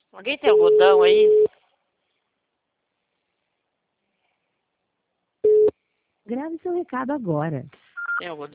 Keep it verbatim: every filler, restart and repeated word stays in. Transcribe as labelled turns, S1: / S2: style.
S1: Alguém tem algodão aí?
S2: Grave seu recado agora.
S1: Tem algodão?